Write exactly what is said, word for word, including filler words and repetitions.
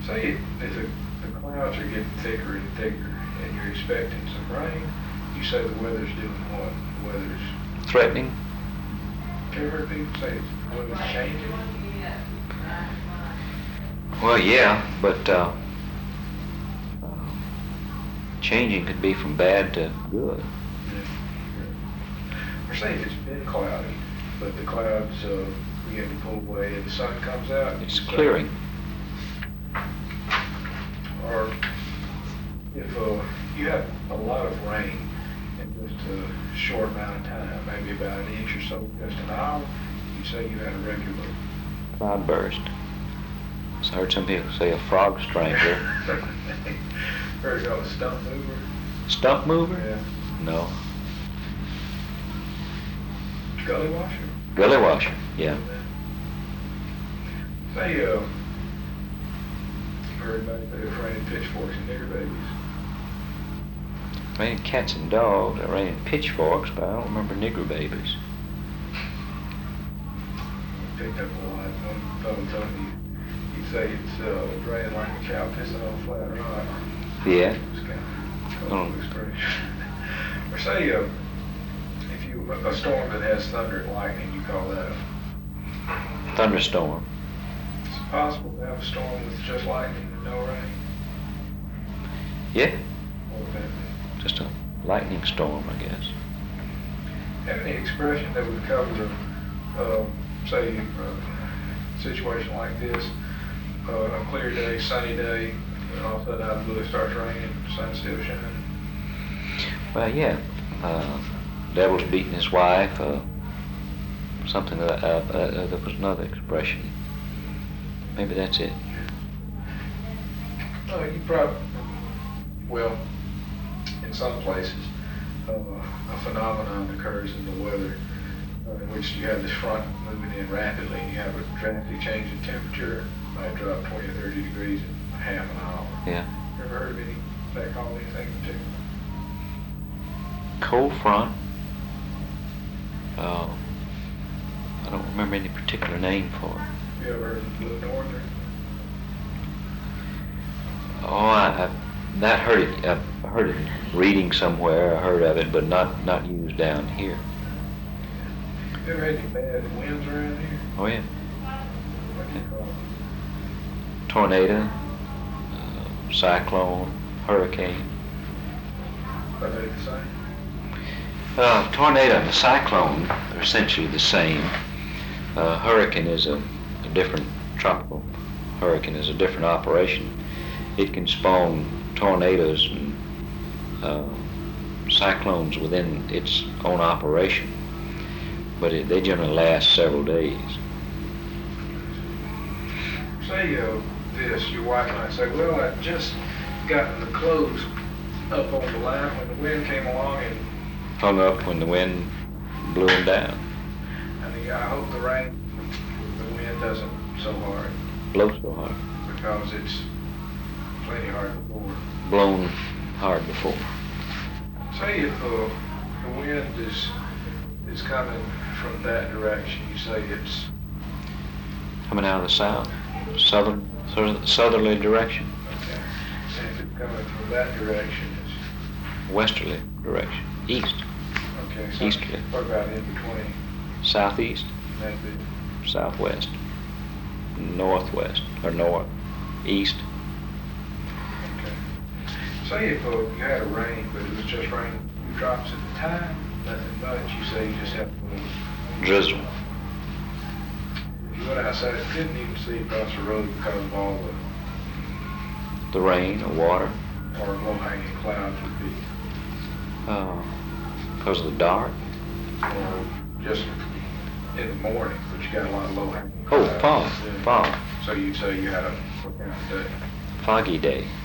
Say if the, the clouds are getting thicker and thicker and you're expecting some rain, you say the weather's doing what? The weather's threatening. Have you heard people say the weather's changing? Well, yeah, but uh, uh, changing could be from bad to good. Yeah. Or say if it's been cloudy, but the clouds uh, begin to pull away and the sun comes out. It's clearing. Or if uh, you have a lot of rain in just a short amount of time, maybe about an inch or so, just an hour, you say you had a regular Cloudburst. So I heard some people say a frog stranger. Heard of a stump mover? Stump mover? Yeah. No. Gully washer? Gully washer, yeah. Say, uh, heard about it, it's raining pitchforks and nigger babies. Raining cats and dogs, it raining pitchforks, but I don't remember nigger babies. Picked up a lot. One fellow told me he'd say it's uh, raining like a cow pissing on a flat rock. Yeah. It's kind of Oh. cool expression. Or say, uh, if you, a storm that has thunder and lightning, you call that a Thunderstorm. Is it possible to have a storm with just lightning and no rain? Yeah. What would that be? Just a lightning storm, I guess. Have any expression that would cover, uh, say, a situation like this, uh, a clear day, sunny day, and all of a sudden out of the blue it starts raining, sun's still shining? Well, yeah. Uh, devil's beating his wife. Uh, something that uh, uh, there was another expression. Maybe that's it. Oh, you probably, well, in some places, uh, a phenomenon occurs in the weather uh, in which you have this front moving in rapidly and you have a drastic change in temperature, might drop twenty or thirty degrees in half an hour. Yeah. Ever heard of any, that called anything in particular? Cold front. Uh, I don't remember any particular name for it. You ever heard of the Blue Norther? Oh, I, I that heard it. I heard it reading somewhere. I heard of it, but not not used down here. You ever had any bad winds around here? Oh yeah. What do you call them? Tornado, uh, cyclone, hurricane. Are they the same? Uh, tornado and a cyclone are essentially the same. Uh, hurricane is a, a different tropical hurricane is a different operation. It can spawn tornadoes and uh, cyclones within its own operation, but it, they generally last several days. Say uh, this, your wife might say, well, I just gotten the clothes up on the line when the wind came along and Hung up when the wind blew them down. I mean, I hope the rain, the wind doesn't so hard Blow so hard. because it's plenty hard before. Blown hard before. Say if uh, the wind is is coming from that direction, you say it's Coming out of the south, southern, southerly direction, okay. And if it's coming from that direction, it's westerly direction, east, okay. So Easterly. what about in between? southeast, That'd be southwest, northwest, or north, east. okay. Say if uh, you had a rain, but it was just raining a few drops at a time, nothing much, you say you just have to Drizzle. If you went outside, you couldn't even see across the road because of all the The rain or water. or low-hanging clouds would be, Uh, because of the dark. or just in the morning, but you got a lot of low-hanging Oh, clouds. fog, Yeah. fog. So you'd say you had a what kind of day? Foggy day.